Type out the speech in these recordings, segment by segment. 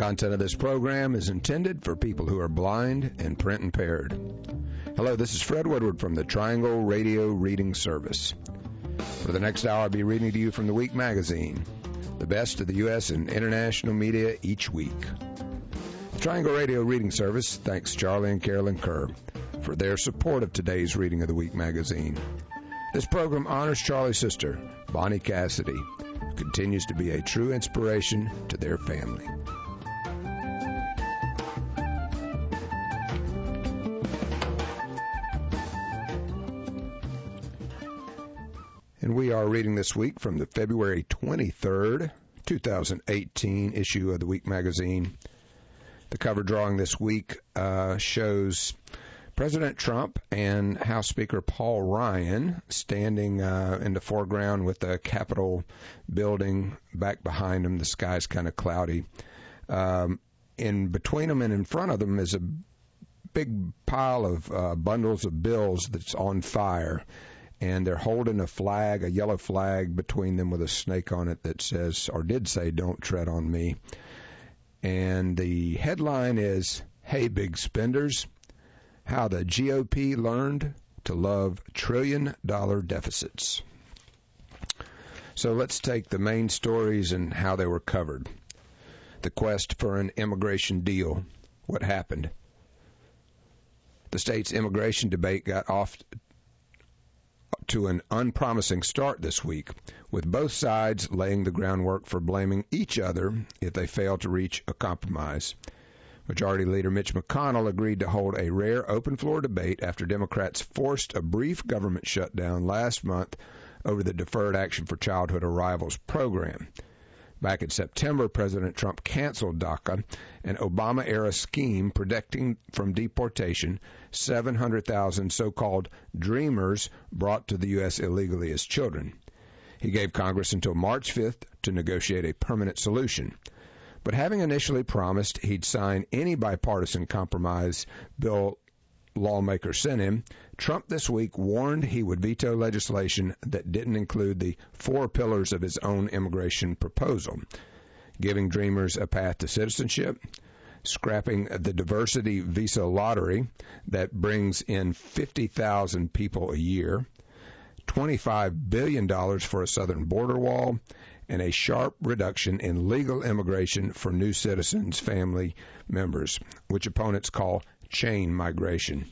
content of this program is intended for people who are blind and print impaired. Hello, this is Fred Woodward from the Triangle Radio Reading Service. For the next hour, I'll be reading to you from the Week magazine, the best of the U.S. and international media each week. The Triangle Radio Reading Service thanks Charlie and Carolyn Kerr for their support of today's reading of the Week magazine. This program honors Charlie's sister, Bonnie Cassidy, who continues to be a true inspiration to their family. And we are reading this week from the February 23rd, 2018 issue of the Week magazine. The cover drawing this week shows President Trump and House Speaker Paul Ryan standing in the foreground with the Capitol building back behind them. The sky's kind of cloudy. In between them and in front of them is a big pile of bundles of bills that's on fire. And they're holding a flag, a yellow flag between them with a snake on it that says, or did say, "Don't tread on me." And the headline is, "Hey, big spenders, how the GOP learned to love trillion-dollar deficits." So let's take the main stories and how they were covered. The quest for an immigration deal. What happened? The state's immigration debate got off to an unpromising start this week, with both sides laying the groundwork for blaming each other if they fail to reach a compromise. Majority Leader Mitch McConnell agreed to hold a rare open-floor debate after Democrats forced a brief government shutdown last month over the Deferred Action for Childhood Arrivals program. Back in September, President Trump canceled DACA, an Obama-era scheme protecting from deportation 700,000 so-called dreamers brought to the U.S. illegally as children. He gave Congress until March 5th to negotiate a permanent solution. But having initially promised he'd sign any bipartisan compromise bill lawmakers sent him, Trump this week warned he would veto legislation that didn't include the 4 pillars of his own immigration proposal: giving dreamers a path to citizenship, scrapping the diversity visa lottery that brings in 50,000 people a year, $25 billion for a southern border wall, and a sharp reduction in legal immigration for new citizens' family members, which opponents call chain migration.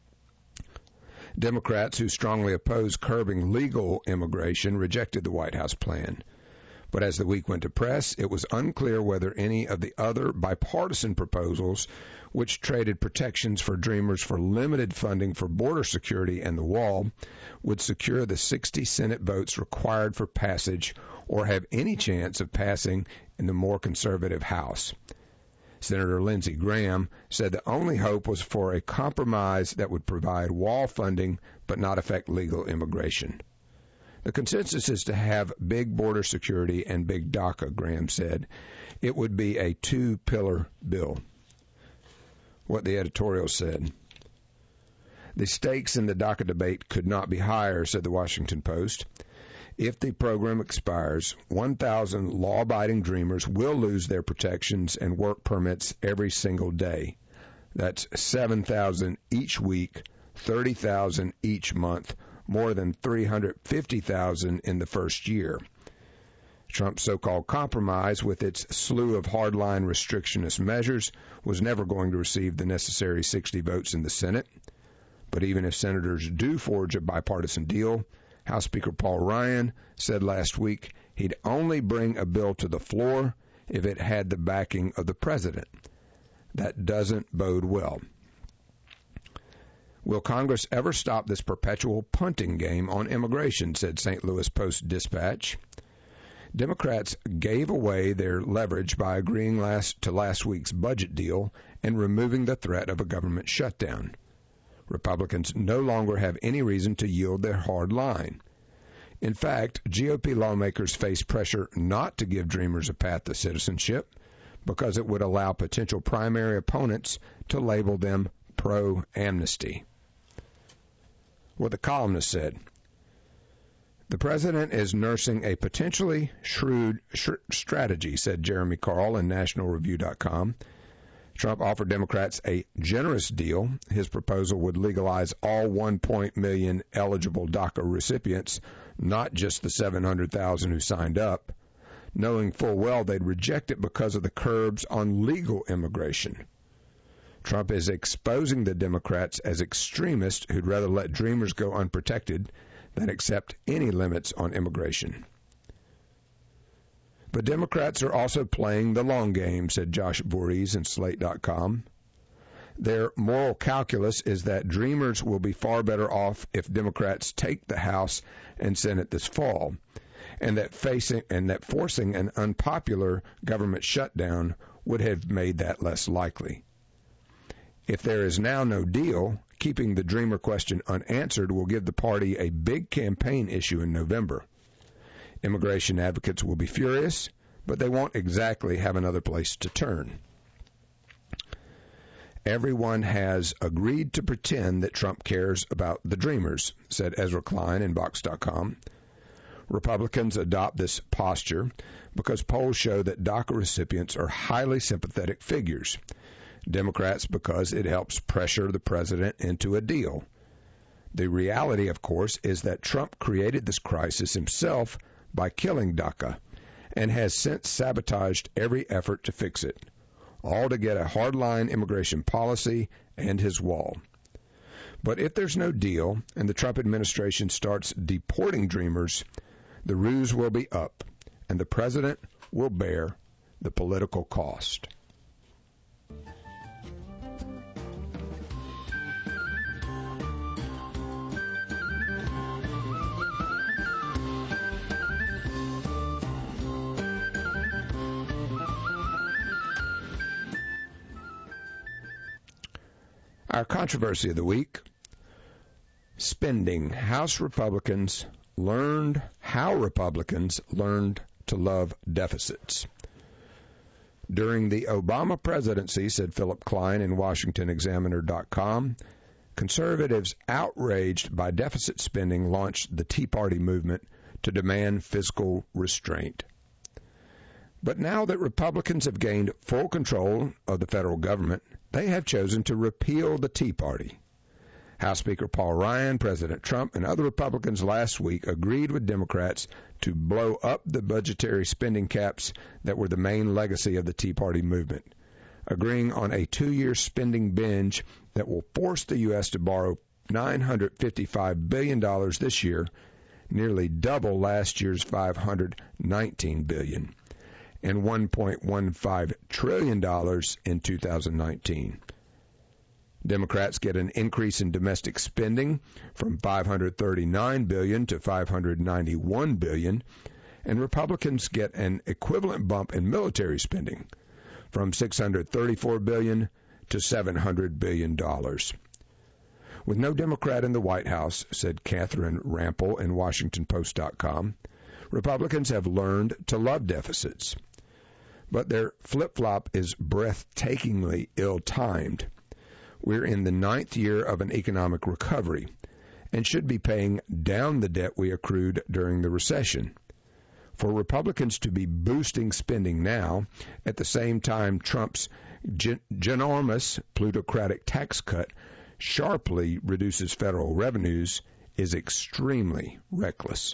Democrats who strongly oppose curbing legal immigration rejected the White House plan. But as the week went to press, it was unclear whether any of the other bipartisan proposals, which traded protections for dreamers for limited funding for border security and the wall, would secure the 60 Senate votes required for passage or have any chance of passing in the more conservative House. Senator Lindsey Graham said the only hope was for a compromise that would provide wall funding but not affect legal immigration. The consensus is to have big border security and big DACA, Graham said. It would be a 2-pillar bill. What the editorial said. The stakes in the DACA debate could not be higher, said the Washington Post. If the program expires, 1,000 law-abiding dreamers will lose their protections and work permits every single day. That's 7,000 each week, 30,000 each month, more than 350,000 in the first year. Trump's so-called compromise, with its slew of hardline restrictionist measures, was never going to receive the necessary 60 votes in the Senate. But even if senators do forge a bipartisan deal, House Speaker Paul Ryan said last week he'd only bring a bill to the floor if it had the backing of the president. That doesn't bode well. Will Congress ever stop this perpetual punting game on immigration, said St. Louis Post-Dispatch. Democrats gave away their leverage by agreeing to last week's budget deal and removing the threat of a government shutdown. Republicans no longer have any reason to yield their hard line. In fact, GOP lawmakers face pressure not to give dreamers a path to citizenship because it would allow potential primary opponents to label them pro-amnesty. What the columnist said. The president is nursing a potentially shrewd strategy, said Jeremy Carl in NationalReview.com. Trump offered Democrats a generous deal. His proposal would legalize all 1 million eligible DACA recipients, not just the 700,000 who signed up, knowing full well they'd reject it because of the curbs on legal immigration. Trump is exposing the Democrats as extremists who'd rather let dreamers go unprotected than accept any limits on immigration. But Democrats are also playing the long game, said Josh Voorhees in Slate.com. Their moral calculus is that dreamers will be far better off if Democrats take the House and Senate this fall, and that forcing an unpopular government shutdown would have made that less likely. If there is now no deal, keeping the dreamer question unanswered will give the party a big campaign issue in November. Immigration advocates will be furious, but they won't exactly have another place to turn. Everyone has agreed to pretend that Trump cares about the dreamers, said Ezra Klein in Vox.com. Republicans adopt this posture because polls show that DACA recipients are highly sympathetic figures. Democrats because it helps pressure the president into a deal. The reality, of course, is that Trump created this crisis himself by killing DACA and has since sabotaged every effort to fix it, all to get a hardline immigration policy and his wall. But if there's no deal and the Trump administration starts deporting dreamers, the ruse will be up and the president will bear the political cost. Our controversy of the week, spending. How Republicans learned to love deficits. During the Obama presidency, said Philip Klein in WashingtonExaminer.com, conservatives outraged by deficit spending launched the Tea Party movement to demand fiscal restraint. But now that Republicans have gained full control of the federal government, they have chosen to repeal the Tea Party. House Speaker Paul Ryan, President Trump, and other Republicans last week agreed with Democrats to blow up the budgetary spending caps that were the main legacy of the Tea Party movement, agreeing on a 2-year spending binge that will force the U.S. to borrow $955 billion this year, nearly double last year's $519 billion. And $1.15 trillion in 2019. Democrats get an increase in domestic spending from $539 billion to $591 billion, and Republicans get an equivalent bump in military spending from $634 billion to $700 billion. With no Democrat in the White House, said Catherine Rampel in WashingtonPost.com, Republicans have learned to love deficits. But their flip-flop is breathtakingly ill-timed. We're in the 9th year of an economic recovery and should be paying down the debt we accrued during the recession. For Republicans to be boosting spending now, at the same time Trump's ginormous plutocratic tax cut sharply reduces federal revenues, is extremely reckless.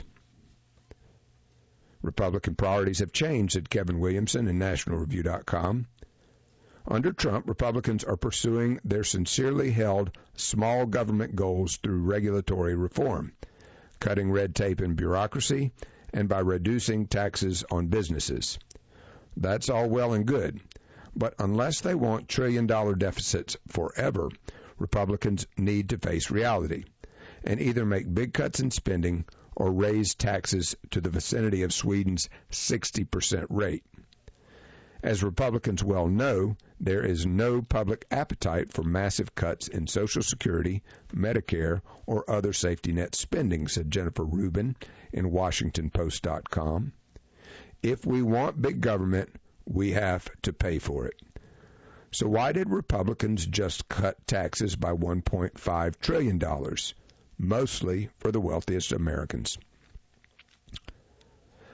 Republican priorities have changed, said Kevin Williamson in NationalReview.com. Under Trump, Republicans are pursuing their sincerely held small government goals through regulatory reform, cutting red tape and bureaucracy, and by reducing taxes on businesses. That's all well and good, but unless they want trillion-dollar deficits forever, Republicans need to face reality and either make big cuts in spending or raise taxes to the vicinity of Sweden's 60% rate. As Republicans well know, there is no public appetite for massive cuts in Social Security, Medicare, or other safety net spending, said Jennifer Rubin in WashingtonPost.com. If we want big government, we have to pay for it. So why did Republicans just cut taxes by $1.5 trillion? Mostly for the wealthiest Americans.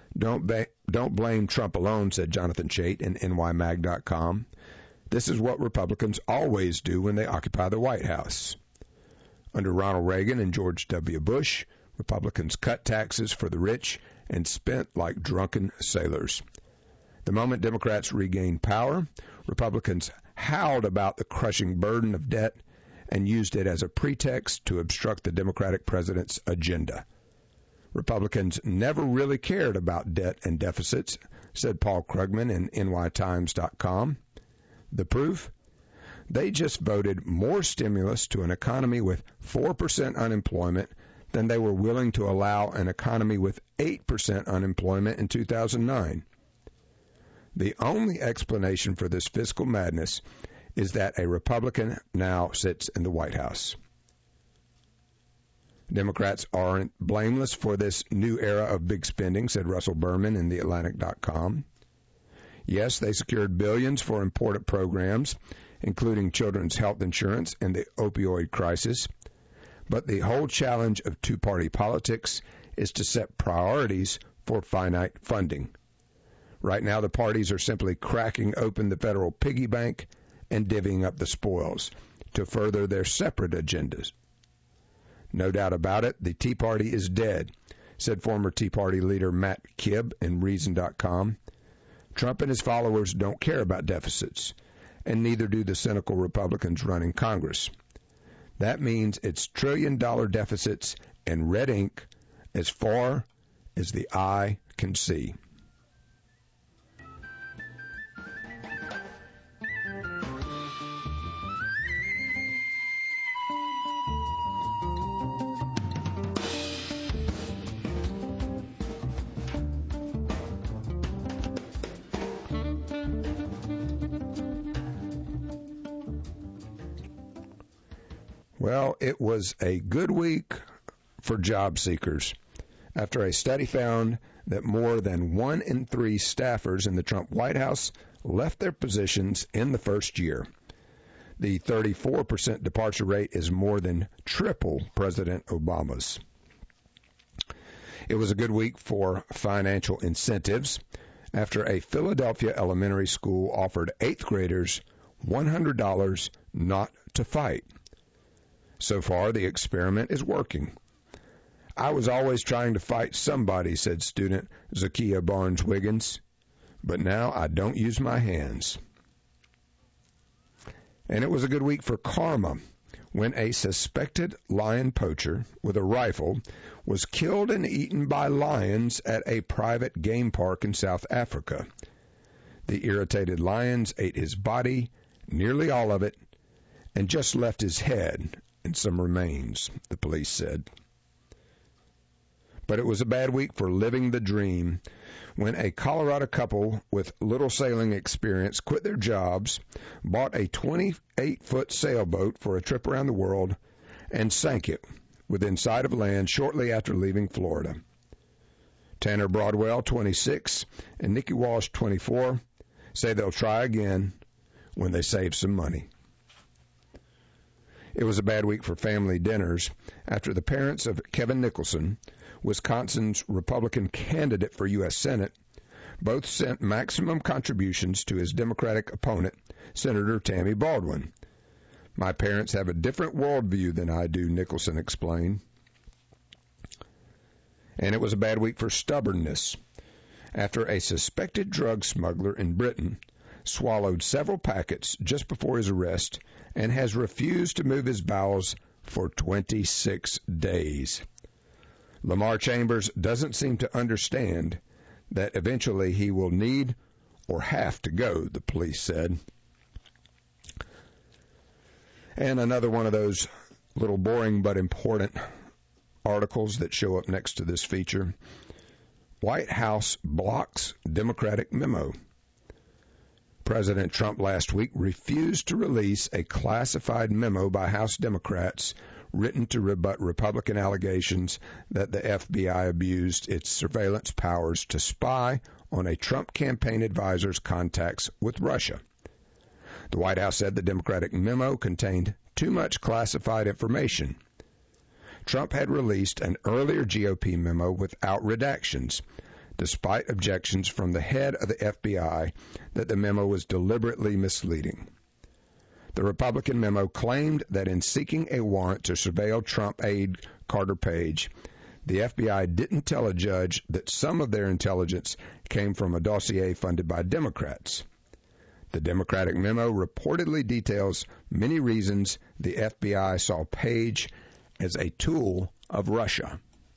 Don't blame Trump alone, said Jonathan Chait in nymag.com. This is what Republicans always do when they occupy the White House. Under Ronald Reagan and George W. Bush, Republicans cut taxes for the rich and spent like drunken sailors. The moment Democrats regained power, Republicans howled about the crushing burden of debt and used it as a pretext to obstruct the Democratic president's agenda. Republicans never really cared about debt and deficits, said Paul Krugman in nytimes.com. The proof? They just voted more stimulus to an economy with 4% unemployment than they were willing to allow an economy with 8% unemployment in 2009. The only explanation for this fiscal madness is that a Republican now sits in the White House. Democrats aren't blameless for this new era of big spending, said Russell Berman in TheAtlantic.com. Yes, they secured billions for important programs, including children's health insurance and the opioid crisis. But the whole challenge of two-party politics is to set priorities for finite funding. Right now, the parties are simply cracking open the federal piggy bank and divvying up the spoils to further their separate agendas. No doubt about it, the Tea Party is dead, said former Tea Party leader Matt Kibb in Reason.com. Trump and his followers don't care about deficits, and neither do the cynical Republicans running Congress. That means it's trillion-dollar deficits and red ink as far as the eye can see. Well, it was a good week for job seekers after a study found that more than 1 in 3 staffers in the Trump White House left their positions in the first year. The 34% departure rate is more than triple President Obama's. It was a good week for financial incentives after a Philadelphia elementary school offered 8th graders $100 not to fight. So far, the experiment is working. I was always trying to fight somebody, said student Zakiya Barnes-Wiggins, but now I don't use my hands. And it was a good week for karma when a suspected lion poacher with a rifle was killed and eaten by lions at a private game park in South Africa. The irritated lions ate his body, nearly all of it, and just left his head and some remains, the police said. But it was a bad week for living the dream when a Colorado couple with little sailing experience quit their jobs, bought a 28-foot sailboat for a trip around the world, and sank it within sight of land shortly after leaving Florida. Tanner Broadwell, 26, and Nikki Walsh, 24, say they'll try again when they save some money. It was a bad week for family dinners after the parents of Kevin Nicholson, Wisconsin's Republican candidate for U.S. Senate, both sent maximum contributions to his Democratic opponent, Senator Tammy Baldwin. My parents have a different worldview than I do, Nicholson explained. And it was a bad week for stubbornness after a suspected drug smuggler in Britain swallowed several packets just before his arrest and has refused to move his bowels for 26 days. Lamar Chambers doesn't seem to understand that eventually he will need or have to go, the police said. And another one of those little boring but important articles that show up next to this feature. White House blocks Democratic memo. President Trump last week refused to release a classified memo by House Democrats written to rebut Republican allegations that the FBI abused its surveillance powers to spy on a Trump campaign advisor's contacts with Russia. The White House said the Democratic memo contained too much classified information. Trump had released an earlier GOP memo without redactions, despite objections from the head of the FBI that the memo was deliberately misleading. The Republican memo claimed that in seeking a warrant to surveil Trump aide Carter Page, the FBI didn't tell a judge that some of their intelligence came from a dossier funded by Democrats. The Democratic memo reportedly details many reasons the FBI saw Page as a tool of Russia.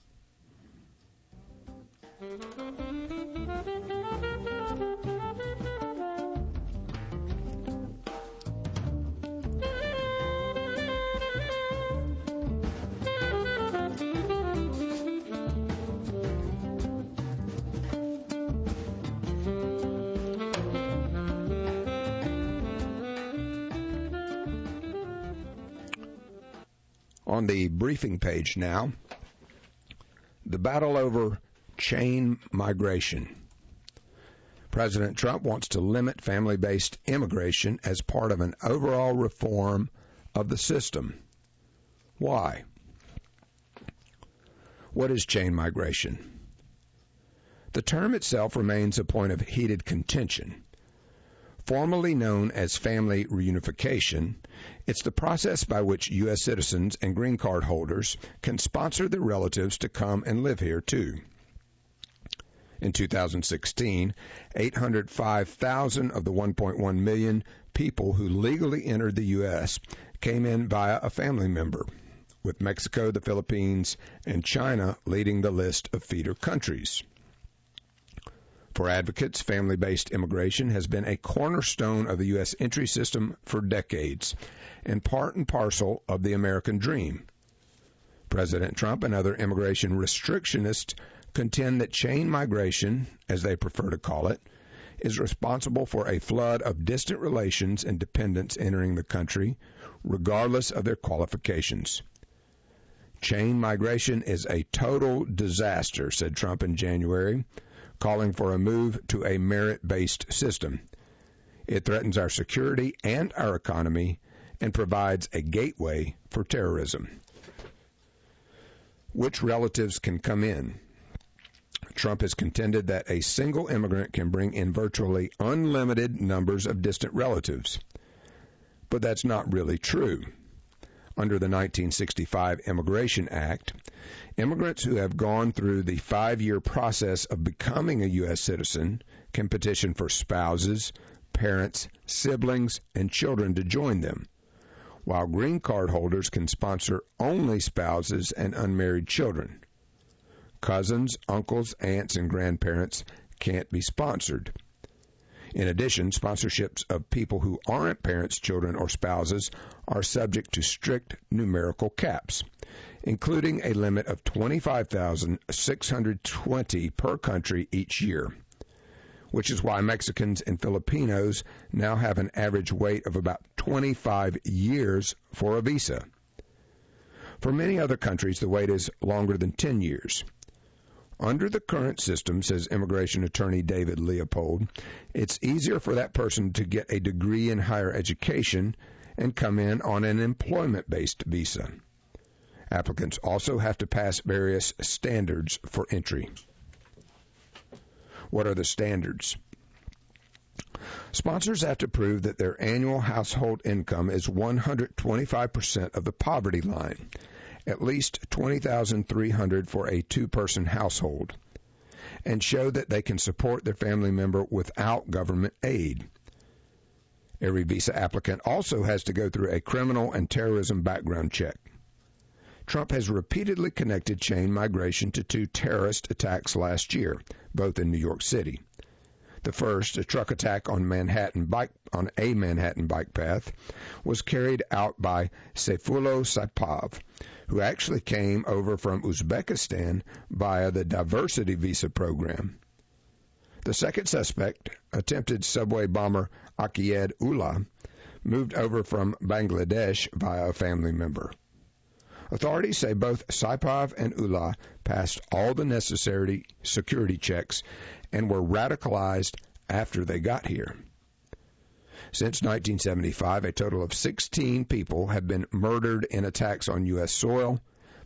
On the briefing page now, the battle over chain migration. President Trump wants to limit family-based immigration as part of an overall reform of the system. Why? What is chain migration? The term itself remains a point of heated contention. Formerly known as family reunification, it's the process by which U.S. citizens and green card holders can sponsor their relatives to come and live here, too. In 2016, 805,000 of the 1.1 million people who legally entered the U.S. came in via a family member, with Mexico, the Philippines, and China leading the list of feeder countries. For advocates, family-based immigration has been a cornerstone of the U.S. entry system for decades and part and parcel of the American dream. President Trump and other immigration restrictionists contend that chain migration, as they prefer to call it, is responsible for a flood of distant relations and dependents entering the country, regardless of their qualifications. Chain migration is a total disaster, said Trump in January, calling for a move to a merit-based system. It threatens our security and our economy and provides a gateway for terrorism. Which relatives can come in? Trump has contended that a single immigrant can bring in virtually unlimited numbers of distant relatives. But that's not really true. Under the 1965 Immigration Act, immigrants who have gone through the 5-year process of becoming a U.S. citizen can petition for spouses, parents, siblings, and children to join them, while green card holders can sponsor only spouses and unmarried children. Cousins, uncles, aunts, and grandparents can't be sponsored. In addition, sponsorships of people who aren't parents, children, or spouses are subject to strict numerical caps, including a limit of 25,620 per country each year, which is why Mexicans and Filipinos now have an average wait of about 25 years for a visa. For many other countries, the wait is longer than 10 years. Under the current system, says immigration attorney David Leopold, it's easier for that person to get a degree in higher education and come in on an employment-based visa. Applicants also have to pass various standards for entry. What are the standards? Sponsors have to prove that their annual household income is 125% of the poverty line, at least $20,300 for a two-person household, and show that they can support their family member without government aid. Every visa applicant also has to go through a criminal and terrorism background check. Trump has repeatedly connected chain migration to 2 terrorist attacks last year, both in New York City. The first, a truck attack on a Manhattan bike path, was carried out by Sayfullo Saipov, who actually came over from Uzbekistan via the diversity visa program. The second suspect, attempted subway bomber Aqaed Ullah, moved over from Bangladesh via a family member. Authorities say both Saipov and Ullah passed all the necessary security checks and were radicalized after they got here. Since 1975, a total of 16 people have been murdered in attacks on U.S. soil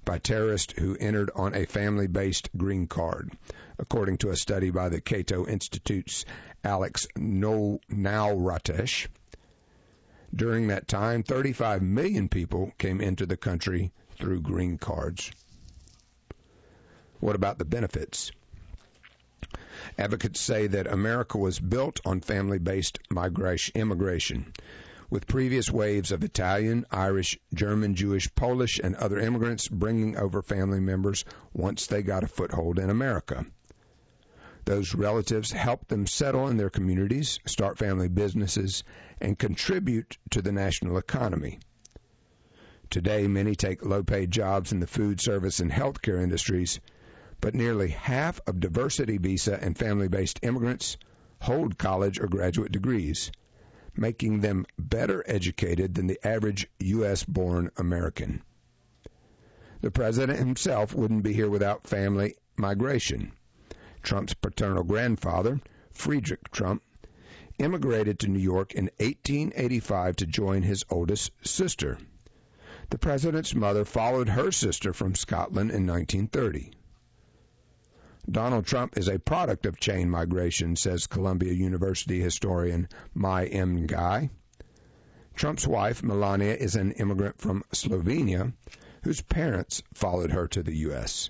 by terrorists who entered on a family-based green card, according to a study by the Cato Institute's Alex Nauratesh. During that time, 35 million people came into the country through green cards. What about the benefits? Advocates say that America was built on family-based immigration, with previous waves of Italian, Irish, German, Jewish, Polish, and other immigrants bringing over family members once they got a foothold in America. Those relatives helped them settle in their communities, start family businesses, and contribute to the national economy. Today, many take low-paid jobs in the food service and healthcare industries, but nearly half of diversity visa and family-based immigrants hold college or graduate degrees, making them better educated than the average U.S.-born American. The president himself wouldn't be here without family migration. Trump's paternal grandfather, Friedrich Trump, immigrated to New York in 1885 to join his oldest sister. The president's mother followed her sister from Scotland in 1930. Donald Trump is a product of chain migration, says Columbia University historian Mai M. Guy. Trump's wife, Melania, is an immigrant from Slovenia whose parents followed her to the U.S.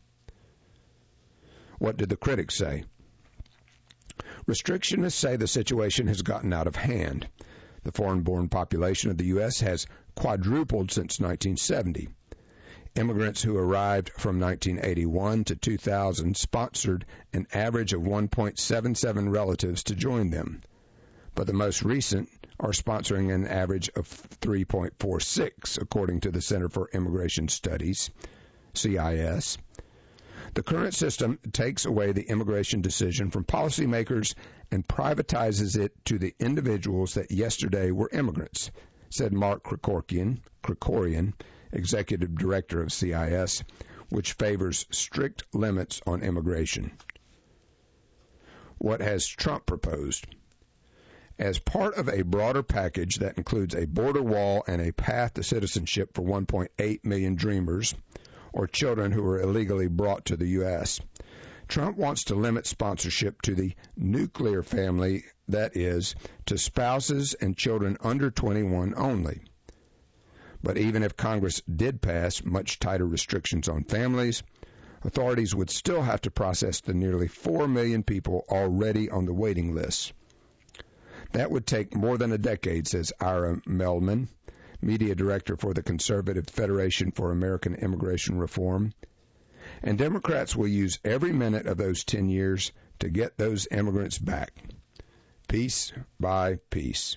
What did the critics say? Restrictionists say the situation has gotten out of hand. The foreign-born population of the U.S. has quadrupled since 1970. Immigrants who arrived from 1981 to 2000 sponsored an average of 1.77 relatives to join them, but the most recent are sponsoring an average of 3.46, according to the Center for Immigration Studies, CIS. The current system takes away the immigration decision from policymakers and privatizes it to the individuals that yesterday were immigrants, said Mark Krikorian, executive director of CIS, which favors strict limits on immigration. What has Trump proposed? As part of a broader package that includes a border wall and a path to citizenship for 1.8 million dreamers, or children who are illegally brought to the U.S., Trump wants to limit sponsorship to the nuclear family, that is, to spouses and children under 21 only. But even if Congress did pass much tighter restrictions on families, authorities would still have to process the nearly 4 million people already on the waiting list. That would take more than a decade, says Ira Meldman, media director for the Conservative Federation for American Immigration Reform. And Democrats will use every minute of those 10 years to get those immigrants back, piece by piece.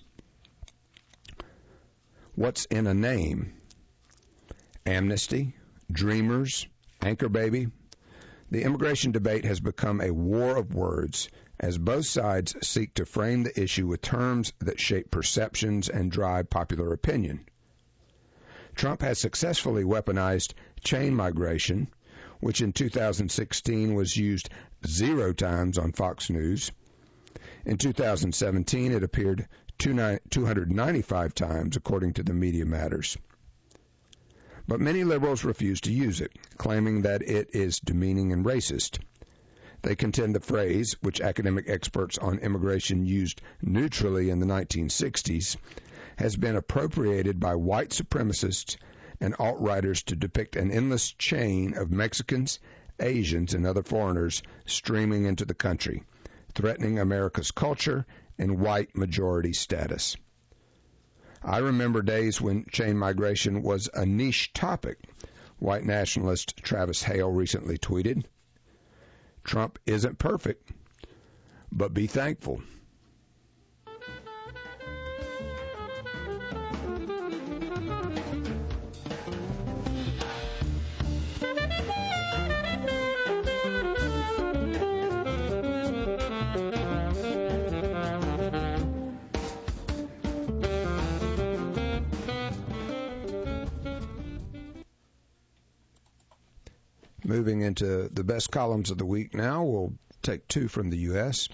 What's in a name? Amnesty, Dreamers, Anchor Baby. The immigration debate has become a war of words as both sides seek to frame the issue with terms that shape perceptions and drive popular opinion. Trump has successfully weaponized chain migration, which in 2016 was used 0 times on Fox News. In 2017, it appeared 295 times, according to the Media Matters. But many liberals refuse to use it, claiming that it is demeaning and racist. They contend the phrase, which academic experts on immigration used neutrally in the 1960s, has been appropriated by white supremacists and alt-righters to depict an endless chain of Mexicans, Asians, and other foreigners streaming into the country, threatening America's culture and white majority status. I remember days when chain migration was a niche topic, white nationalist Travis Hale recently tweeted. Trump isn't perfect, but be thankful. Moving into the best columns of the week now, we'll take 2 from the U.S.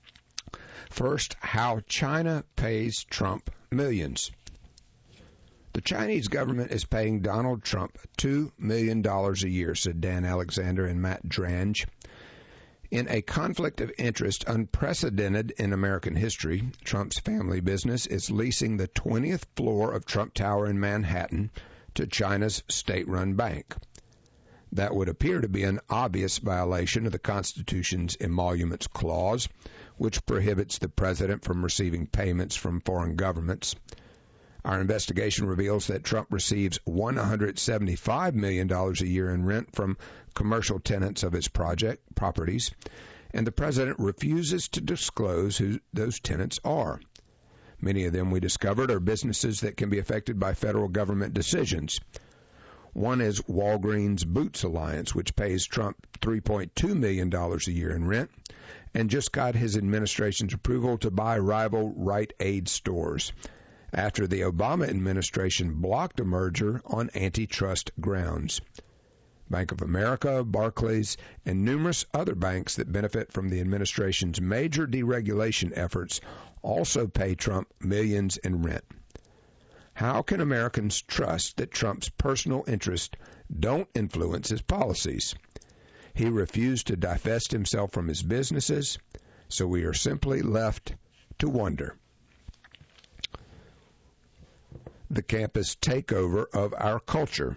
First, how China pays Trump millions. The Chinese government is paying Donald Trump $2 million a year, said Dan Alexander and Matt Drange. In a conflict of interest unprecedented in American history, Trump's family business is leasing the 20th floor of Trump Tower in Manhattan to China's state-run bank. That would appear to be an obvious violation of the Constitution's Emoluments Clause, which prohibits the president from receiving payments from foreign governments. Our investigation reveals that Trump receives $175 million a year in rent from commercial tenants of his properties, and the president refuses to disclose who those tenants are. Many of them, we discovered, are businesses that can be affected by federal government decisions. One is Walgreens Boots Alliance, which pays Trump $3.2 million a year in rent, and just got his administration's approval to buy rival Rite Aid stores after the Obama administration blocked a merger on antitrust grounds. Bank of America, Barclays, and numerous other banks that benefit from the administration's major deregulation efforts also pay Trump millions in rent. How can Americans trust that Trump's personal interests don't influence his policies? He refused to divest himself from his businesses, so we are simply left to wonder. The campus takeover of our culture.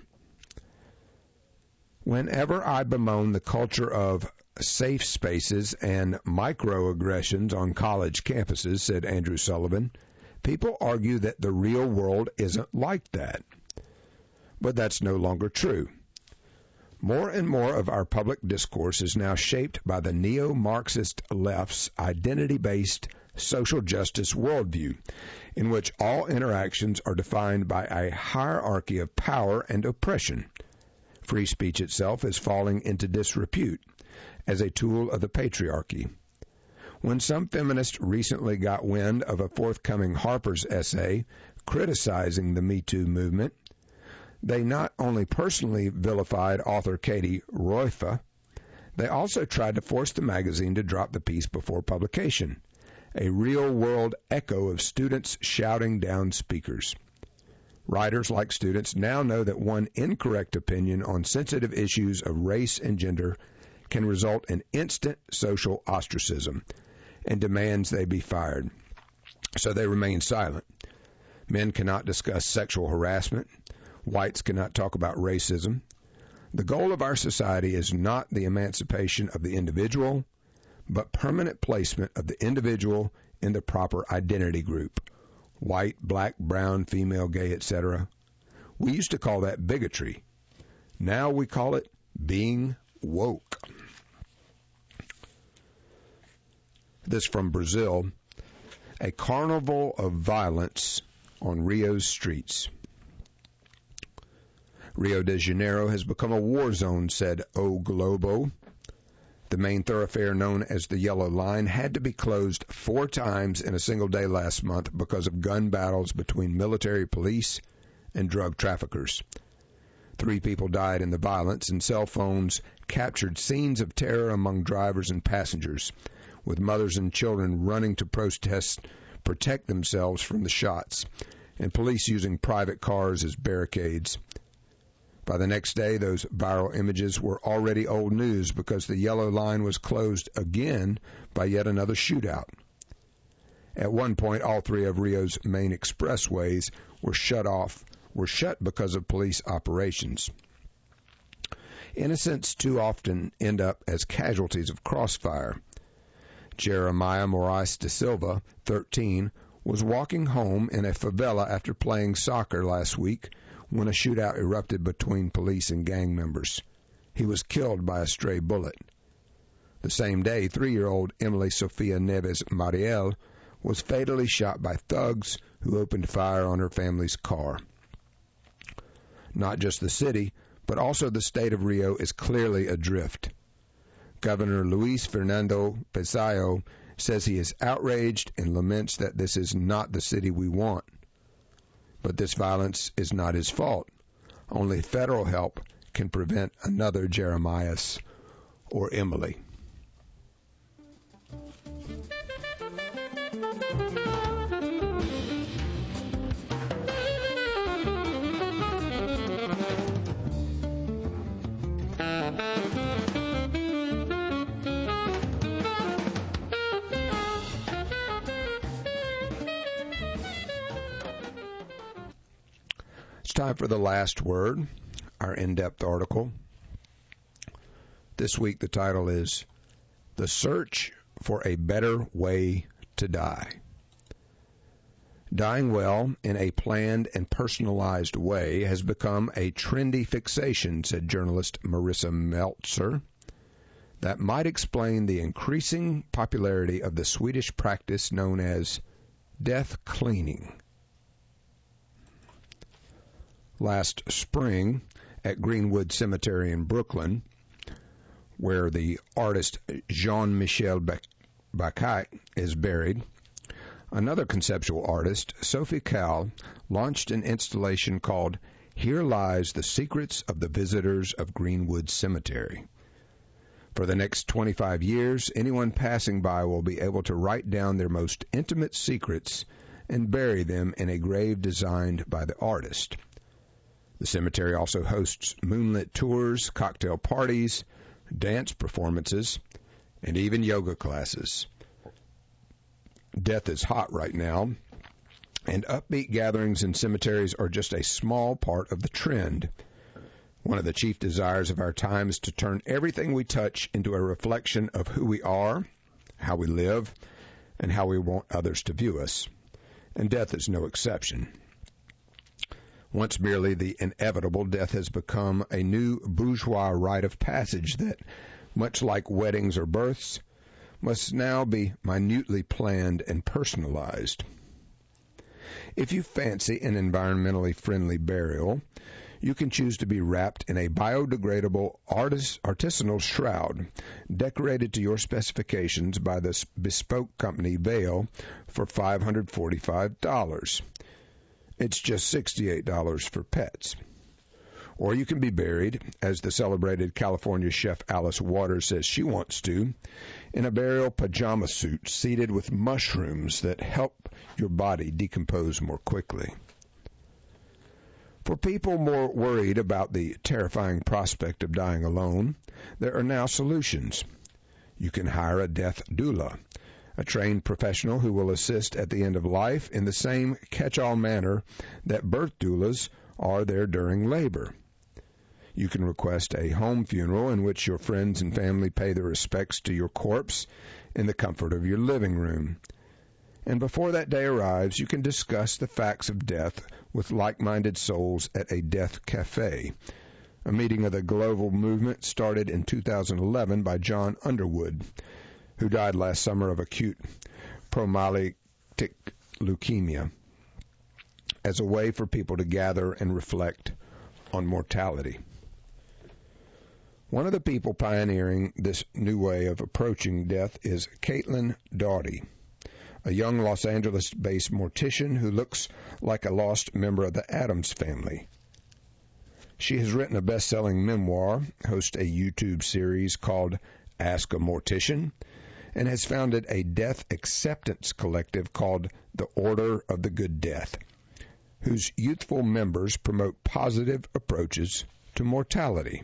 Whenever I bemoan the culture of safe spaces and microaggressions on college campuses, said Andrew Sullivan, people argue that the real world isn't like that. But that's no longer true. More and more of our public discourse is now shaped by the neo-Marxist left's identity-based social justice worldview, in which all interactions are defined by a hierarchy of power and oppression. Free speech itself is falling into disrepute as a tool of the patriarchy. When some feminists recently got wind of a forthcoming Harper's essay criticizing the Me Too movement, they not only personally vilified author Katie Roifa, they also tried to force the magazine to drop the piece before publication, a real-world echo of students shouting down speakers. Writers, like students, now know that one incorrect opinion on sensitive issues of race and gender can result in instant social ostracism and demands they be fired. So they remain silent. Men cannot discuss sexual harassment. Whites cannot talk about racism. The goal of our society is not the emancipation of the individual, but permanent placement of the individual in the proper identity group. White, black, brown, female, gay, etc. We used to call that bigotry. Now we call it being woke. This from Brazil. A carnival of violence on Rio's streets. Rio de Janeiro has become a war zone, said O Globo. The main thoroughfare known as the Yellow Line had to be closed 4 times in a single day last month because of gun battles between military police and drug traffickers. 3 people died in the violence, and cell phones captured scenes of terror among drivers and passengers, with mothers and children running to protect themselves from the shots, and police using private cars as barricades. By the next day, those viral images were already old news because the Yellow Line was closed again by yet another shootout. At one point, all 3 of Rio's main expressways were shut because of police operations. Innocents too often end up as casualties of crossfire. Jeremiah Moraes da Silva, 13, was walking home in a favela after playing soccer last week when a shootout erupted between police and gang members. He was killed by a stray bullet. The same day, 3-year-old Emily Sofia Neves Mariel was fatally shot by thugs who opened fire on her family's car. Not just the city, but also the state of Rio is clearly adrift. Governor Luis Fernando Pizarro says he is outraged and laments that this is not the city we want. But this violence is not his fault. Only federal help can prevent another Jeremias or Emily. time for the last word, our in-depth article. This week the title is The Search for a Better Way to Die. Dying well in a planned and personalized way has become a trendy fixation, said journalist Marissa Meltzer. That might explain the increasing popularity of the Swedish practice known as death cleaning. Last spring, at Greenwood Cemetery in Brooklyn, where the artist Jean-Michel Basquiat is buried, another conceptual artist, Sophie Calle, launched an installation called Here Lies the Secrets of the Visitors of Greenwood Cemetery. For the next 25 years, anyone passing by will be able to write down their most intimate secrets and bury them in a grave designed by the artist. The cemetery also hosts moonlit tours, cocktail parties, dance performances, and even yoga classes. Death is hot right now, and upbeat gatherings in cemeteries are just a small part of the trend. One of the chief desires of our time is to turn everything we touch into a reflection of who we are, how we live, and how we want others to view us. And death is no exception. Once merely the inevitable, death has become a new bourgeois rite of passage that, much like weddings or births, must now be minutely planned and personalized. If you fancy an environmentally friendly burial, you can choose to be wrapped in a biodegradable artisanal shroud decorated to your specifications by the bespoke company Vale for $545. It's just $68 for pets. Or you can be buried, as the celebrated California chef Alice Waters says she wants to, in a burial pajama suit seeded with mushrooms that help your body decompose more quickly. For people more worried about the terrifying prospect of dying alone, there are now solutions. You can hire a death doula, a trained professional who will assist at the end of life in the same catch-all manner that birth doulas are there during labor. You can request a home funeral in which your friends and family pay their respects to your corpse in the comfort of your living room. And before that day arrives, you can discuss the facts of death with like-minded souls at a death cafe, a meeting of the global movement started in 2011 by John Underwood, who died last summer of acute promyelocytic leukemia, as a way for people to gather and reflect on mortality. One of the people pioneering this new way of approaching death is Caitlin Doughty, a young Los Angeles-based mortician who looks like a lost member of the Addams family. She has written a best-selling memoir, hosts a YouTube series called Ask a Mortician, and has founded a death acceptance collective called The Order of the Good Death, whose youthful members promote positive approaches to mortality.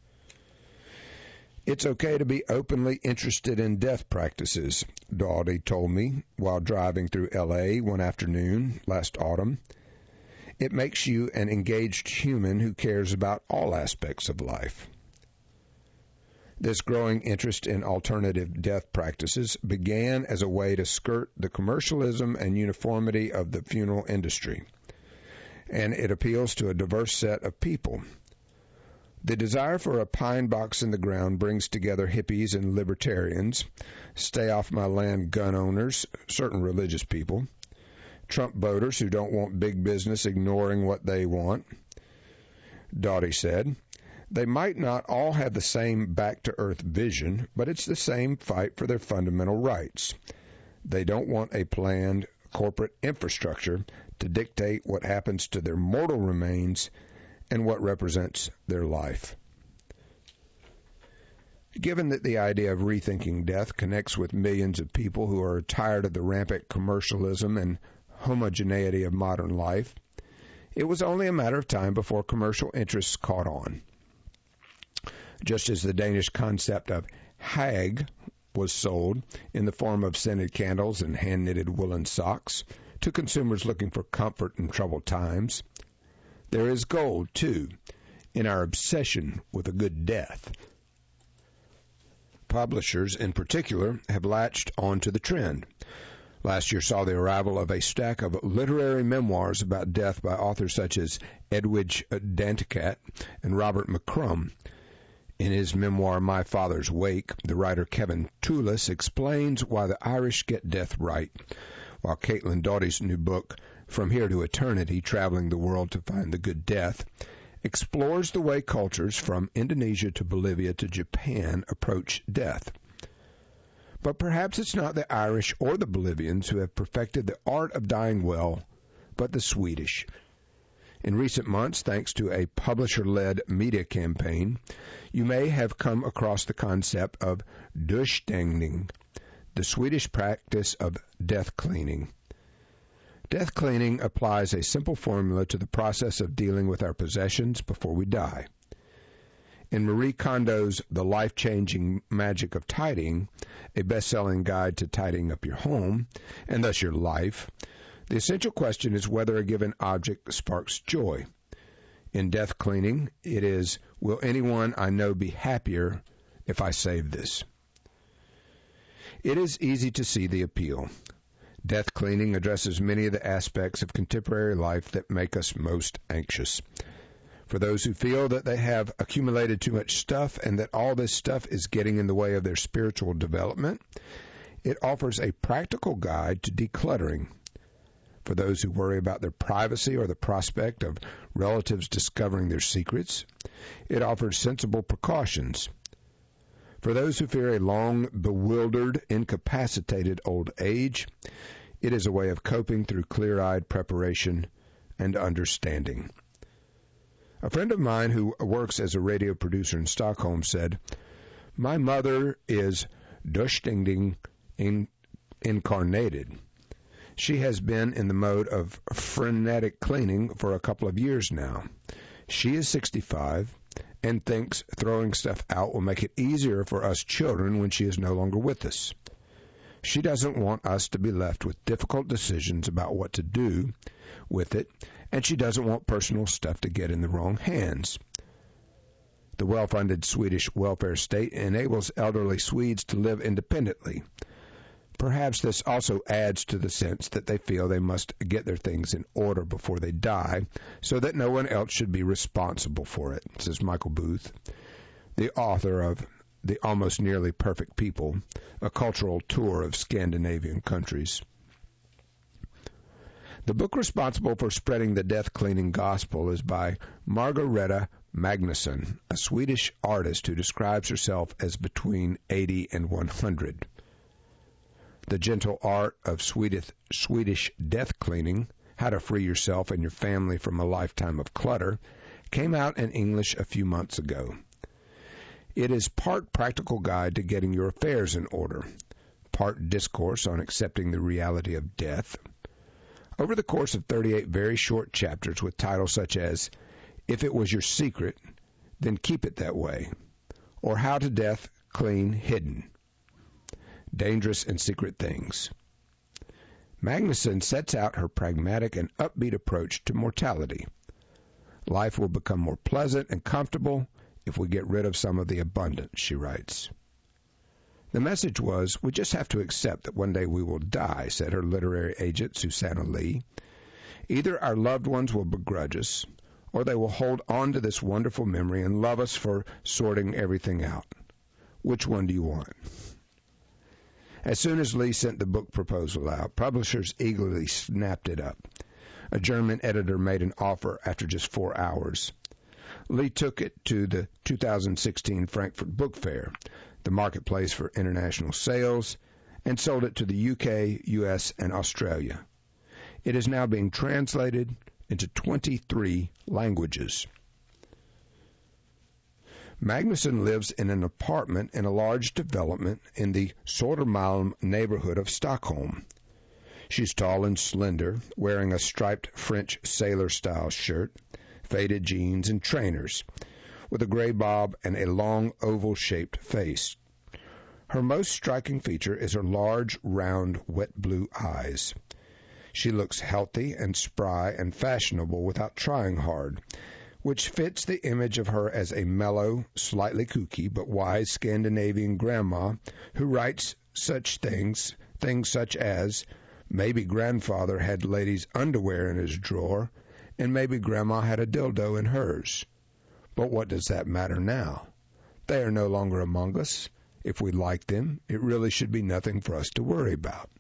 It's okay to be openly interested in death practices, Doughty told me while driving through L.A. one afternoon last autumn. It makes you an engaged human who cares about all aspects of life. This growing interest in alternative death practices began as a way to skirt the commercialism and uniformity of the funeral industry, and it appeals to a diverse set of people. The desire for a pine box in the ground brings together hippies and libertarians, stay-off-my-land gun owners, certain religious people, Trump voters who don't want big business ignoring what they want. Doughty said, they might not all have the same back-to-earth vision, but it's the same fight for their fundamental rights. They don't want a planned corporate infrastructure to dictate what happens to their mortal remains and what represents their life. Given that the idea of rethinking death connects with millions of people who are tired of the rampant commercialism and homogeneity of modern life, it was only a matter of time before commercial interests caught on. Just as the Danish concept of hag was sold in the form of scented candles and hand-knitted woolen socks to consumers looking for comfort in troubled times, There is gold, too, in our obsession with a good death. Publishers, in particular, have latched onto the trend. Last year saw the arrival of a stack of literary memoirs about death by authors such as Edwidge Danticat and Robert McCrum. In his memoir, My Father's Wake, the writer Kevin Toulis explains why the Irish get death right, while Caitlin Doughty's new book, From Here to Eternity, Traveling the World to Find the Good Death, explores the way cultures from Indonesia to Bolivia to Japan approach death. But perhaps it's not the Irish or the Bolivians who have perfected the art of dying well, but the Swedish. In recent months, thanks to a publisher-led media campaign, you may have come across the concept of dödsstängning, the Swedish practice of death cleaning. Death cleaning applies a simple formula to the process of dealing with our possessions before we die. In Marie Kondo's The Life-Changing Magic of Tidying, a best-selling guide to tidying up your home, and thus your life, the essential question is whether a given object sparks joy. In death cleaning, it is, will anyone I know be happier if I save this? It is easy to see the appeal. Death cleaning addresses many of the aspects of contemporary life that make us most anxious. For those who feel that they have accumulated too much stuff and that all this stuff is getting in the way of their spiritual development, it offers a practical guide to decluttering. For those who worry about their privacy or the prospect of relatives discovering their secrets, it offers sensible precautions. For those who fear a long, bewildered, incapacitated old age, it is a way of coping through clear-eyed preparation and understanding. A friend of mine who works as a radio producer in Stockholm said, "My mother is dödsstängning incarnated. She has been in the mode of frenetic cleaning for a couple of years now. She is 65 and thinks throwing stuff out will make it easier for us children when she is no longer with us. She doesn't want us to be left with difficult decisions about what to do with it, and she doesn't want personal stuff to get in the wrong hands. The well-funded Swedish welfare state enables elderly Swedes to live independently. Perhaps this also adds to the sense that they feel they must get their things in order before they die, so that no one else should be responsible for it," says Michael Booth, the author of The Almost Nearly Perfect People, a cultural tour of Scandinavian countries. The book responsible for spreading the death-cleaning gospel is by Margareta Magnusson, a Swedish artist who describes herself as between 80 and 100. The Gentle Art of Swedish Death Cleaning, How to Free Yourself and Your Family from a Lifetime of Clutter, came out in English a few months ago. It is part practical guide to getting your affairs in order, part discourse on accepting the reality of death. Over the course of 38 very short chapters with titles such as If It Was Your Secret, Then Keep It That Way, or How to Death Clean Hidden, Dangerous and Secret Things. Magnusson sets out her pragmatic and upbeat approach to mortality. Life will become more pleasant and comfortable if we get rid of some of the abundance, she writes. The message was, we just have to accept that one day we will die, said her literary agent, Susanna Lee. Either our loved ones will begrudge us, or they will hold on to this wonderful memory and love us for sorting everything out. Which one do you want? As soon as Lee sent the book proposal out, publishers eagerly snapped it up. A German editor made an offer after just 4 hours. Lee took it to the 2016 Frankfurt Book Fair, the marketplace for international sales, and sold it to the UK, US, and Australia. It is now being translated into 23 languages. Magnusson lives in an apartment in a large development in the Södermalm neighborhood of Stockholm. She's tall and slender, wearing a striped French sailor-style shirt, faded jeans, and trainers, with a gray bob and a long oval-shaped face. Her most striking feature is her large, round, wet blue eyes. She looks healthy and spry and fashionable without trying hard, which fits the image of her as a mellow, slightly kooky, but wise Scandinavian grandma who writes such things such as, maybe grandfather had ladies' underwear in his drawer, and maybe grandma had a dildo in hers. But what does that matter now? They are no longer among us. If we like them, it really should be nothing for us to worry about.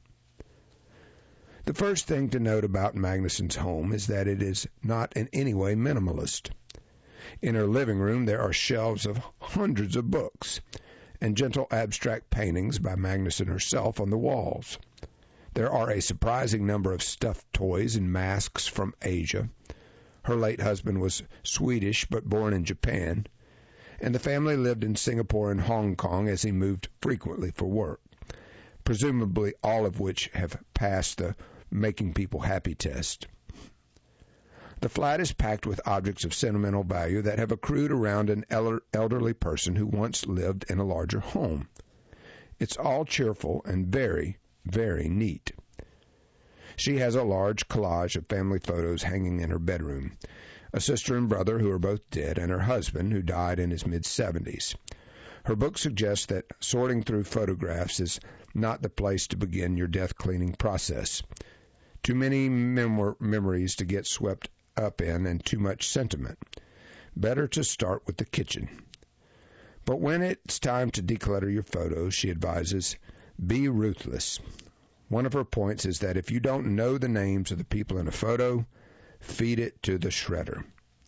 The first thing to note about Magnuson's home is that it is not in any way minimalist. In her living room there are shelves of hundreds of books and gentle abstract paintings by Magnuson herself on the walls. There are a surprising number of stuffed toys and masks from Asia. Her late husband was Swedish but born in Japan, and the family lived in Singapore and Hong Kong as he moved frequently for work, presumably all of which have passed the making people happy test. The flat is packed with objects of sentimental value that have accrued around an elderly person who once lived in a larger home. It's all cheerful and very, very neat. She has a large collage of family photos hanging in her bedroom, a sister and brother who are both dead, and her husband who died in his mid-70s. Her book suggests that sorting through photographs is not the place to begin your death cleaning process. Too many memories to get swept up in and too much sentiment. Better to start with the kitchen. But when it's time to declutter your photos, she advises, be ruthless. One of her points is that if you don't know the names of the people in a photo, feed it to the shredder.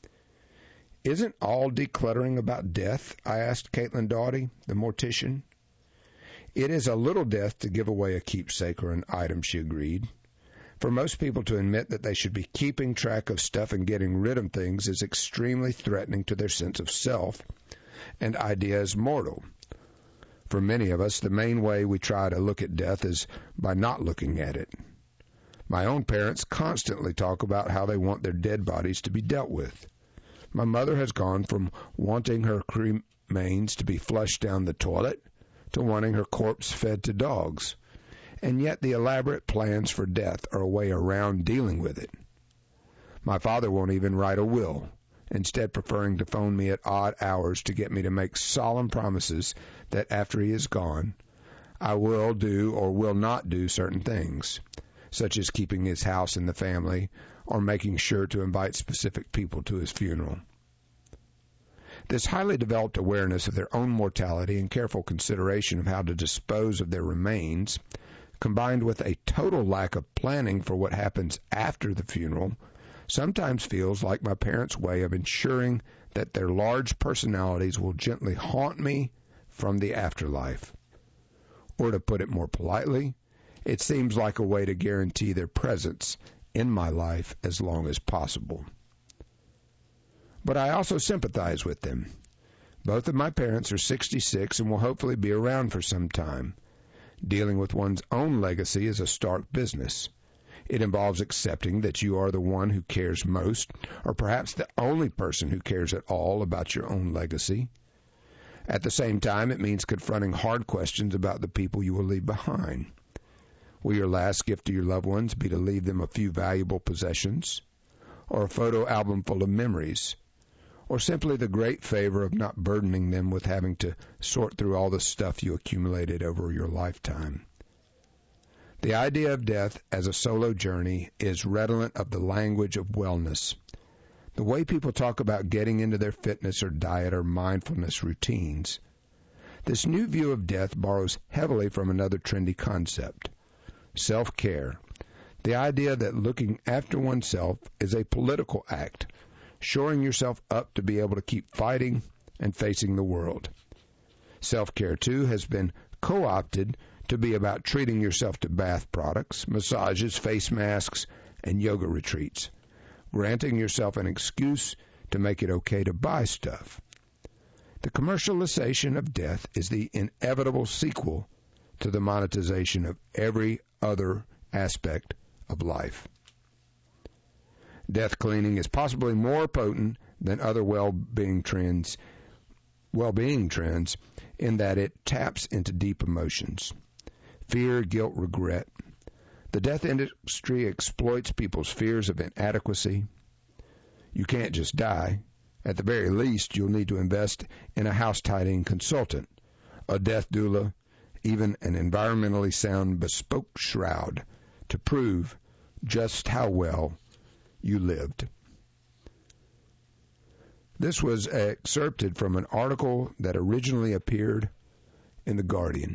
Isn't all decluttering about death? I asked Caitlin Doughty, the mortician. It is a little death to give away a keepsake or an item, she agreed. For most people to admit that they should be keeping track of stuff and getting rid of things is extremely threatening to their sense of self, and idea is mortal. For many of us, the main way we try to look at death is by not looking at it. My own parents constantly talk about how they want their dead bodies to be dealt with. My mother has gone from wanting her cremains to be flushed down the toilet to wanting her corpse fed to dogs. And yet the elaborate plans for death are a way around dealing with it. My father won't even write a will, instead preferring to phone me at odd hours to get me to make solemn promises that after he is gone, I will do or will not do certain things, such as keeping his house in the family or making sure to invite specific people to his funeral. This highly developed awareness of their own mortality and careful consideration of how to dispose of their remains, combined with a total lack of planning for what happens after the funeral, sometimes feels like my parents' way of ensuring that their large personalities will gently haunt me from the afterlife. Or to put it more politely, it seems like a way to guarantee their presence in my life as long as possible. But I also sympathize with them. Both of my parents are 66 and will hopefully be around for some time. Dealing with one's own legacy is a stark business. It involves accepting that you are the one who cares most, or perhaps the only person who cares at all about your own legacy. At the same time, it means confronting hard questions about the people you will leave behind. Will your last gift to your loved ones be to leave them a few valuable possessions, or a photo album full of memories, or simply the great favor of not burdening them with having to sort through all the stuff you accumulated over your lifetime? The idea of death as a solo journey is redolent of the language of wellness. The way people talk about getting into their fitness or diet or mindfulness routines. This new view of death borrows heavily from another trendy concept, self-care. The idea that looking after oneself is a political act, shoring yourself up to be able to keep fighting and facing the world. Self-care, too, has been co-opted to be about treating yourself to bath products, massages, face masks, and yoga retreats, granting yourself an excuse to make it okay to buy stuff. The commercialization of death is the inevitable sequel to the monetization of every other aspect of life. Death cleaning is possibly more potent than other well-being trends in that it taps into deep emotions. Fear, guilt, regret. The death industry exploits people's fears of inadequacy. You can't just die. At the very least, you'll need to invest in a house tidying consultant, a death doula, even an environmentally sound bespoke shroud to prove just how well you lived. This was excerpted from an article that originally appeared in The Guardian.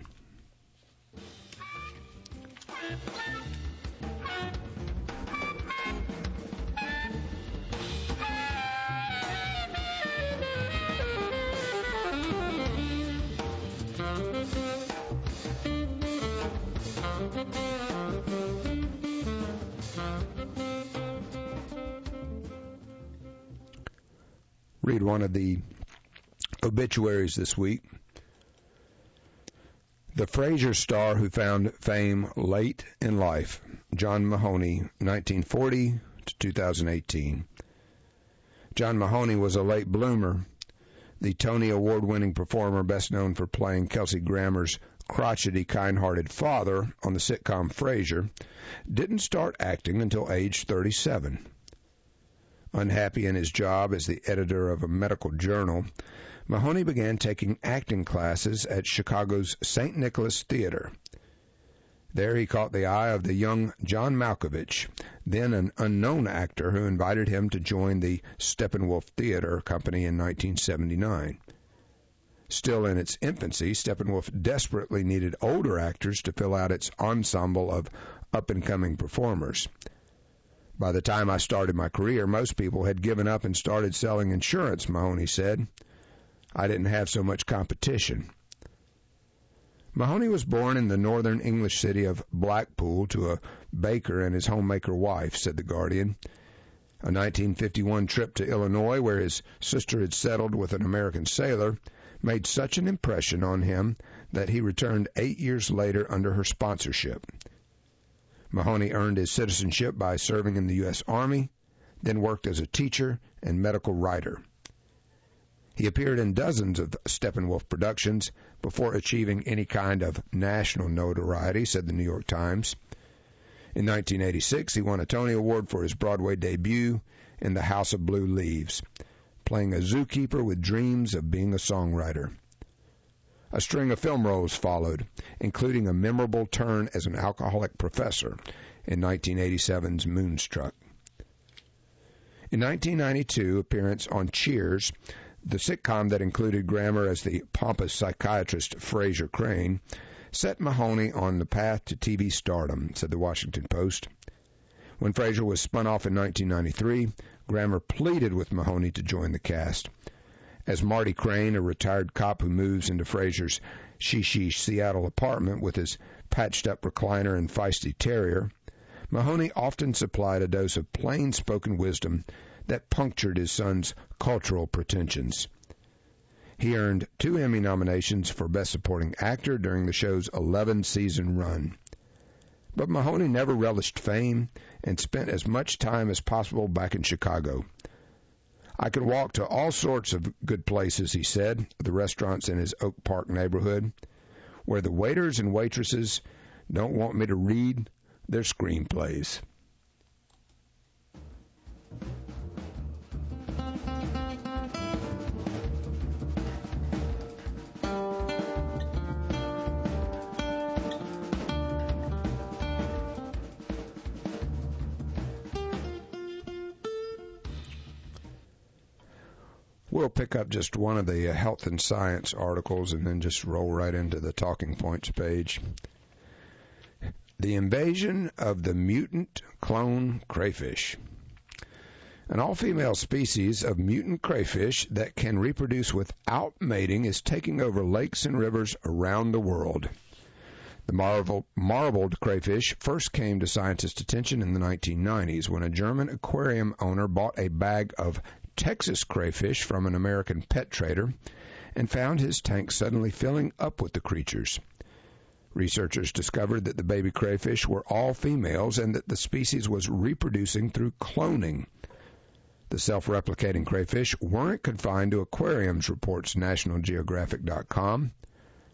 Read one of the obituaries this week. The Frasier star who found fame late in life, John Mahoney, 1940 to 2018. John Mahoney was a late bloomer. The Tony Award-winning performer, best known for playing Kelsey Grammer's crotchety, kind-hearted father on the sitcom Frasier, didn't start acting until age 37. Unhappy in his job as the editor of a medical journal, Mahoney began taking acting classes at Chicago's St. Nicholas Theater. There he caught the eye of the young John Malkovich, then an unknown actor who invited him to join the Steppenwolf Theater Company in 1979. Still in its infancy, Steppenwolf desperately needed older actors to fill out its ensemble of up-and-coming performers. By the time I started my career, most people had given up and started selling insurance, Mahoney said. I didn't have so much competition. Mahoney was born in the northern English city of Blackpool to a baker and his homemaker wife, said The Guardian. A 1951 trip to Illinois, where his sister had settled with an American sailor, made such an impression on him that he returned 8 years later under her sponsorship. Mahoney earned his citizenship by serving in the U.S. Army, then worked as a teacher and medical writer. He appeared in dozens of Steppenwolf productions before achieving any kind of national notoriety, said the New York Times. In 1986, he won a Tony Award for his Broadway debut in The House of Blue Leaves, playing a zookeeper with dreams of being a songwriter. A string of film roles followed, including a memorable turn as an alcoholic professor in 1987's Moonstruck. In 1992, appearance on Cheers, the sitcom that included Grammer as the pompous psychiatrist Frasier Crane, set Mahoney on the path to TV stardom, said the Washington Post. When Frasier was spun off in 1993, Grammer pleaded with Mahoney to join the cast. As Marty Crane, a retired cop who moves into Frasier's she Seattle apartment with his patched-up recliner and feisty terrier, Mahoney often supplied a dose of plain-spoken wisdom that punctured his son's cultural pretensions. He earned 2 Emmy nominations for Best Supporting Actor during the show's 11-season run. But Mahoney never relished fame and spent as much time as possible back in Chicago. I could walk to all sorts of good places, he said, the restaurants in his Oak Park neighborhood, where the waiters and waitresses don't want me to read their screenplays. We'll pick up just one of the health and science articles and then just roll right into the talking points page. The invasion of the mutant clone crayfish. An all-female species of mutant crayfish that can reproduce without mating is taking over lakes and rivers around the world. The marbled crayfish first came to scientists' attention in the 1990s when a German aquarium owner bought a bag of Texas crayfish from an American pet trader and found his tank suddenly filling up with the creatures. Researchers discovered that the baby crayfish were all females and that the species was reproducing through cloning. The self-replicating crayfish weren't confined to aquariums, reports NationalGeographic.com.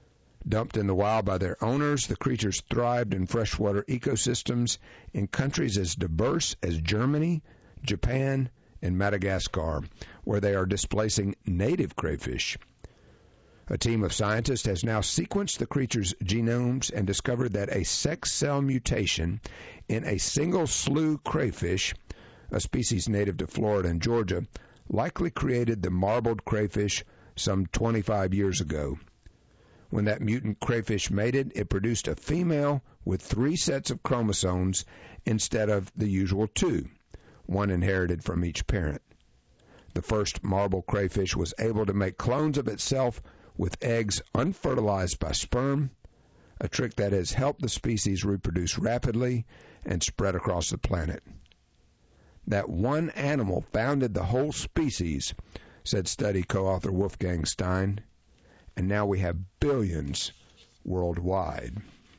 Dumped in the wild by their owners, the creatures thrived in freshwater ecosystems in countries as diverse as Germany, Japan, and Madagascar, where they are displacing native crayfish. A team of scientists has now sequenced the creatures' genomes and discovered that a sex cell mutation in a single slough crayfish, a species native to Florida and Georgia, likely created the marbled crayfish some 25 years ago. When that mutant crayfish mated, it produced a female with 3 sets of chromosomes instead of the usual 2, one inherited from each parent. The first marbled crayfish was able to make clones of itself with eggs unfertilized by sperm, a trick that has helped the species reproduce rapidly and spread across the planet. That one animal founded the whole species, said study co-author Wolfgang Stein, and now we have billions worldwide.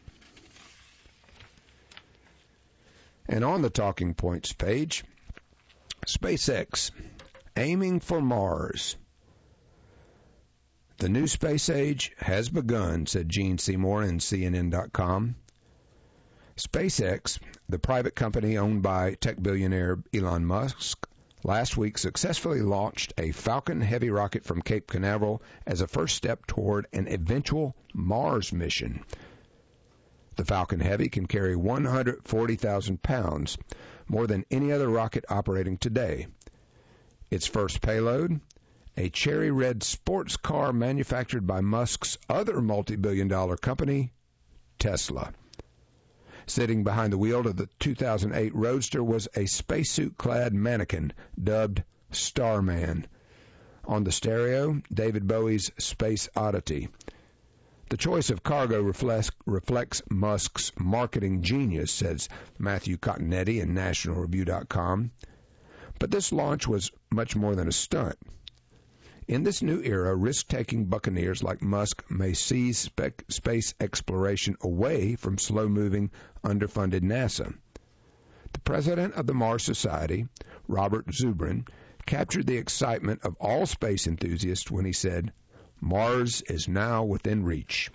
And on the Talking Points page, SpaceX, aiming for Mars. The new space age has begun, said Gene Seymour in CNN.com. SpaceX, the private company owned by tech billionaire Elon Musk, last week successfully launched a Falcon Heavy rocket from Cape Canaveral as a first step toward an eventual Mars mission. The Falcon Heavy can carry 140,000 pounds, more than any other rocket operating today. Its first payload, a cherry red sports car manufactured by Musk's other multi-billion-dollar company, Tesla. Sitting behind the wheel of the 2008 Roadster was a spacesuit-clad mannequin dubbed Starman. On the stereo, David Bowie's Space Oddity. The choice of cargo reflects Musk's marketing genius, says Matthew Cottonetti in NationalReview.com. But this launch was much more than a stunt. In this new era, risk-taking buccaneers like Musk may seize space exploration away from slow-moving, underfunded NASA. The president of the Mars Society, Robert Zubrin, captured the excitement of all space enthusiasts when he said, "Mars is now within reach."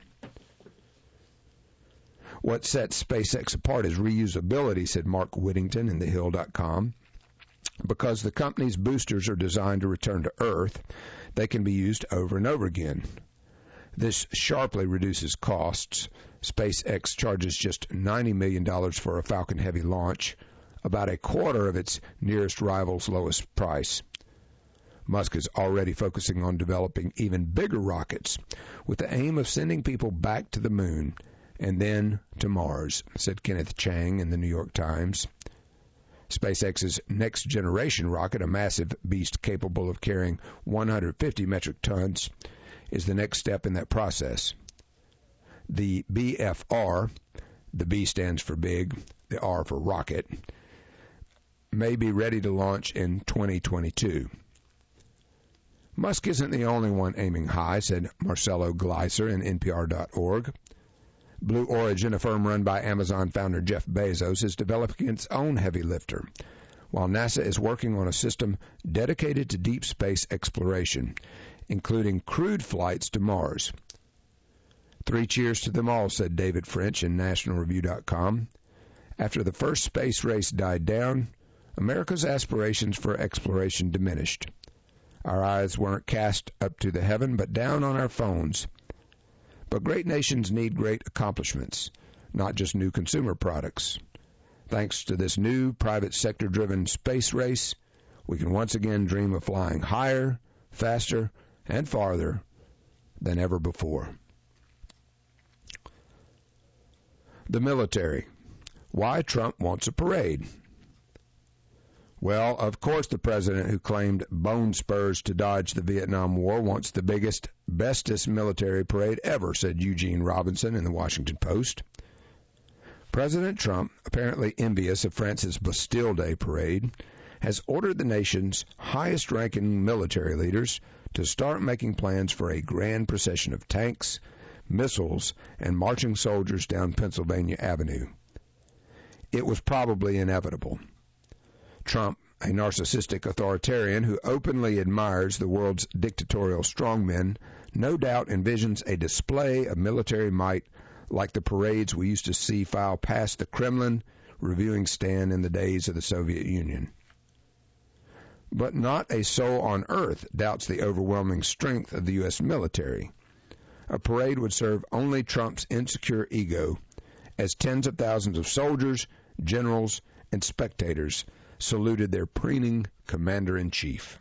What sets SpaceX apart is reusability, said Mark Whittington in TheHill.com. Because the company's boosters are designed to return to Earth, they can be used over and over again. This sharply reduces costs. SpaceX charges just $90 million for a Falcon Heavy launch, about a quarter of its nearest rival's lowest price. Musk is already focusing on developing even bigger rockets with the aim of sending people back to the moon and then to Mars, said Kenneth Chang in the New York Times. SpaceX's next-generation rocket, a massive beast capable of carrying 150 metric tons, is the next step in that process. The BFR, the B stands for big, the R for rocket, may be ready to launch in 2022. Musk isn't the only one aiming high, said Marcelo Gleiser in NPR.org. Blue Origin, a firm run by Amazon founder Jeff Bezos, is developing its own heavy lifter, while NASA is working on a system dedicated to deep space exploration, including crewed flights to Mars. 3 cheers to them all, said David French in NationalReview.com. After the first space race died down, America's aspirations for exploration diminished. Our eyes weren't cast up to the heaven, but down on our phones. But great nations need great accomplishments, not just new consumer products. Thanks to this new private sector-driven space race, we can once again dream of flying higher, faster, and farther than ever before. The military. Why Trump wants a parade. Well, of course the president who claimed bone spurs to dodge the Vietnam War wants the biggest, bestest military parade ever, said Eugene Robinson in the Washington Post. President Trump, apparently envious of France's Bastille Day parade, has ordered the nation's highest-ranking military leaders to start making plans for a grand procession of tanks, missiles, and marching soldiers down Pennsylvania Avenue. It was probably inevitable. Trump, a narcissistic authoritarian who openly admires the world's dictatorial strongmen, no doubt envisions a display of military might like the parades we used to see file past the Kremlin reviewing stand in the days of the Soviet Union. But not a soul on earth doubts the overwhelming strength of the U.S. military. A parade would serve only Trump's insecure ego, as tens of thousands of soldiers, generals, and spectators saluted their preening commander-in-chief.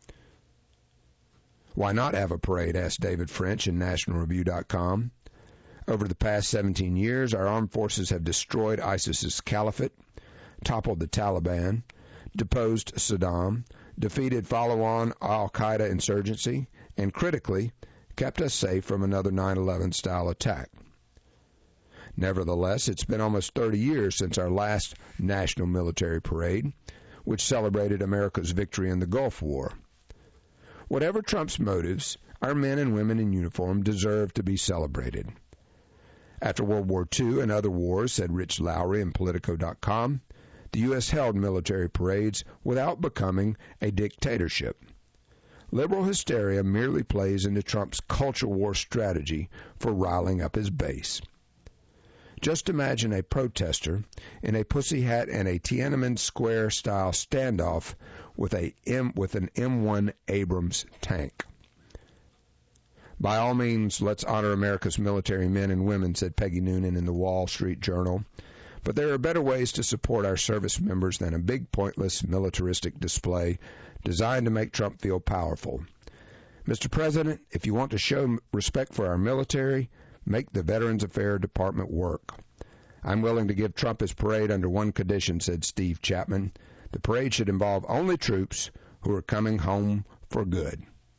Why not have a parade, asked David French in NationalReview.com. Over the past 17 years, our armed forces have destroyed ISIS's caliphate, toppled the Taliban, deposed Saddam, defeated follow-on al-Qaeda insurgency, and critically, kept us safe from another 9/11 style attack. Nevertheless, it's been almost 30 years since our last national military parade, which celebrated America's victory in the Gulf War. Whatever Trump's motives, our men and women in uniform deserve to be celebrated. After World War II and other wars, said Rich Lowry in Politico.com, the U.S. held military parades without becoming a dictatorship. Liberal hysteria merely plays into Trump's culture war strategy for riling up his base. Just imagine a protester in a pussy hat and a Tiananmen Square-style standoff with an M1 Abrams tank. By all means, let's honor America's military men and women, said Peggy Noonan in the Wall Street Journal. But there are better ways to support our service members than a big, pointless, militaristic display designed to make Trump feel powerful. Mr. President, if you want to show respect for our military, make the Veterans Affairs Department work. I'm willing to give Trump his parade under one condition, said Steve Chapman. The parade should involve only troops who are coming home for good.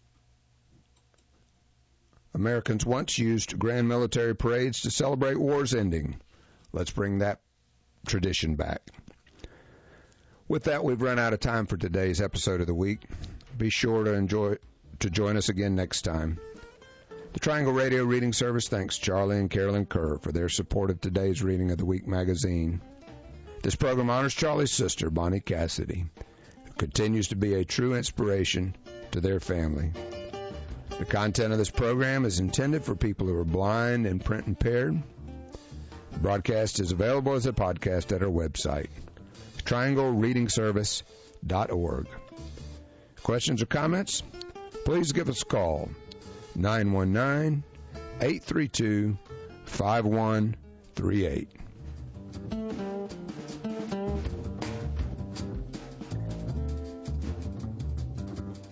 Americans once used grand military parades to celebrate wars ending. Let's bring that tradition back. With that, we've run out of time for today's episode of the week. Be sure to join us again next time. The Triangle Radio Reading Service thanks Charlie and Carolyn Kerr for their support of today's reading of the Week magazine. This program honors Charlie's sister, Bonnie Cassidy, who continues to be a true inspiration to their family. The content of this program is intended for people who are blind and print impaired. The broadcast is available as a podcast at our website, trianglereadingservice.org. Questions or comments? Please give us a call, 919-832-5138.